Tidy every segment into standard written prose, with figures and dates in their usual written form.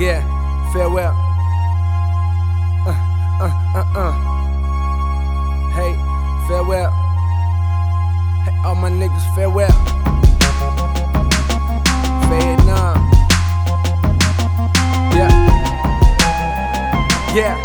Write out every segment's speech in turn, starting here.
Yeah, farewell. Hey, farewell. Hey, all my niggas, farewell. Vietnam. Yeah. Yeah.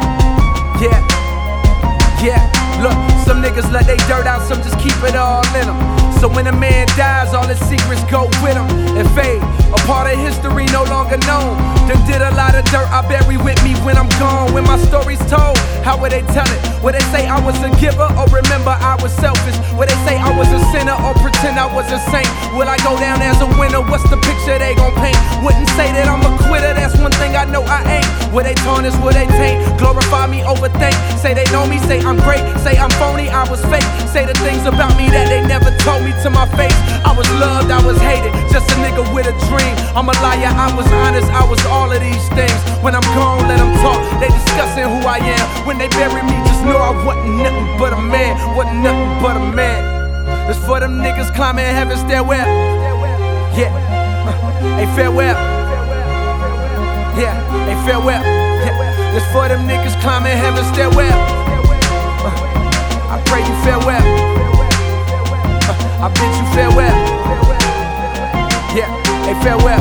Yeah. Yeah. Look, some niggas let they dirt out, some just keep it all in them. So when a man dies, all his secrets go with him and fade. A part of history no longer known. Done did a lot of dirt I bury with me when I'm gone. When my story's told, how would they tell it? Would they say I was a giver or remember I was selfish? Would they say I was a sinner or pretend I was a saint? Will I go down as a winner? What's the picture they gon' paint? Wouldn't say that I'm a quitter, that's one thing I know I ain't. Will they tarnish, will they taint? Glorify me, overthink. Say they know me, say I'm great. Say I'm phony, I was fake. Say the things about me that they never told me to my face. I was loved, I was hated, just a nigga with a dream. I'm a liar, I was honest, I was all of these things. When I'm gone, let them talk, they discussing who I am. When they bury me, just know I wasn't nothing but a man. Wasn't nothing but a man. It's for them niggas climbing heaven's stairwell. Yeah, hey, farewell. Yeah, hey, farewell. Yeah. It's for them niggas climbing heaven's stairwell. I pray you farewell. I bid you farewell. Yeah, hey, farewell.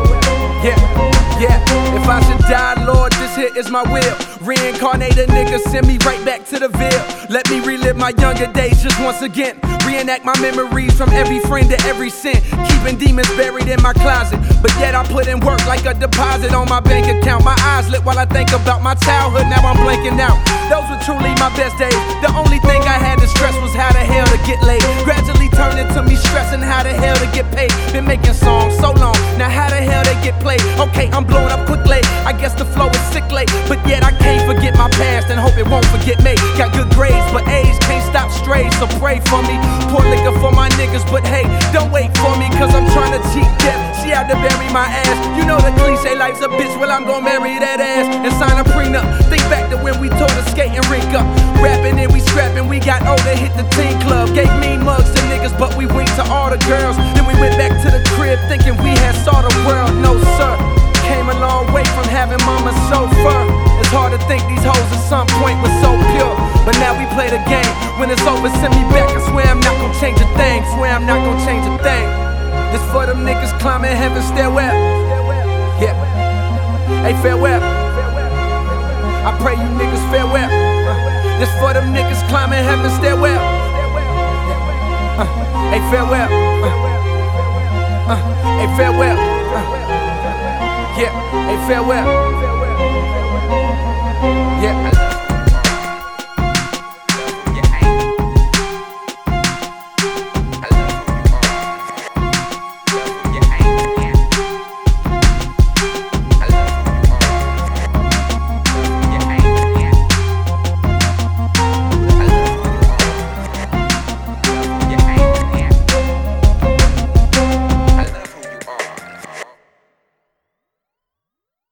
Yeah. If I should die, Lord, this here is my will. Reincarnate a nigga, send me right back to the Ville. Let me relive my younger days just once again. Reenact my memories from every friend to every sin. Keeping demons buried in my closet, but yet I put in work like a deposit on my bank account. My eyes lit while I think about my childhood, now I'm blanking out. Those were truly my best days. The only thing I had to stress was how the hell to get laid. Gradually turned into me stressing how the hell to get paid. Been making songs so long, now how the hell they get played? Okay, I'm blowing up quickly, I guess the flow is sick late. But yet I can't forget my past and hope it won't forget me. Got good grades, but age can't stop strays, so pray for me. Pour liquor for my niggas, but hey, don't wait for me, cause I'm trying to cheat death. She had to bury my ass. You know the cliche, life's a bitch, well I'm gon' marry that ass and sign a prenup. Think back to when we tore the skating rink up. Rapping and we scrapping, we got older, hit the teen club. Gave mean mugs to niggas, but we winked to all the girls. Then we went back to the crib thinking we had saw the world. No sir, came a long way from having mama so firm. It's hard to think these hoes at some point were so pure, but now we play the game. When it's over, send me back. I swear I'm not gon' change a thing. Swear I'm not gon' change a thing. This for them niggas climbing heaven's stairwell. Yeah, hey, farewell. I pray you niggas farewell. This for them niggas climbing heaven's stairwell. Hey, farewell. Hey, farewell. Yeah, hey, farewell.